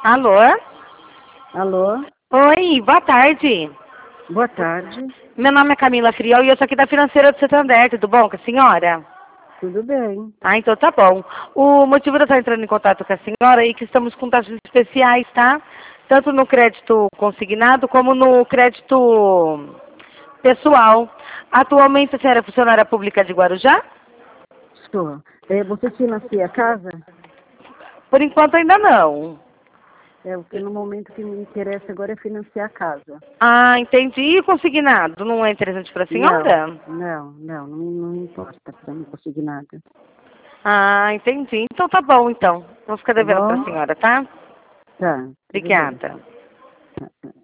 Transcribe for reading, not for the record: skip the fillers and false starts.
Alô? Alô? Oi, boa tarde. Boa tarde. Meu nome é Camila Friol e eu sou aqui da Financeira do Santander, tudo bom com a senhora? Tudo bem. Ah, então tá bom. O motivo de eu estar entrando em contato com a senhora é que estamos com taxas especiais, tá? Tanto no crédito consignado como no crédito pessoal. Atualmente a senhora é funcionária pública de Guarujá? Estou. Você financia a casa? Por enquanto ainda não. O que no momento que me interessa agora é financiar a casa. Ah, entendi. E o consignado não é interessante para a senhora? Não importa para mim conseguir nada. Ah, entendi. Então tá bom, então. Vou ficar Tá devendo para a bom? senhora, tá? Tá, tudo bem. Obrigada. Tá, tá.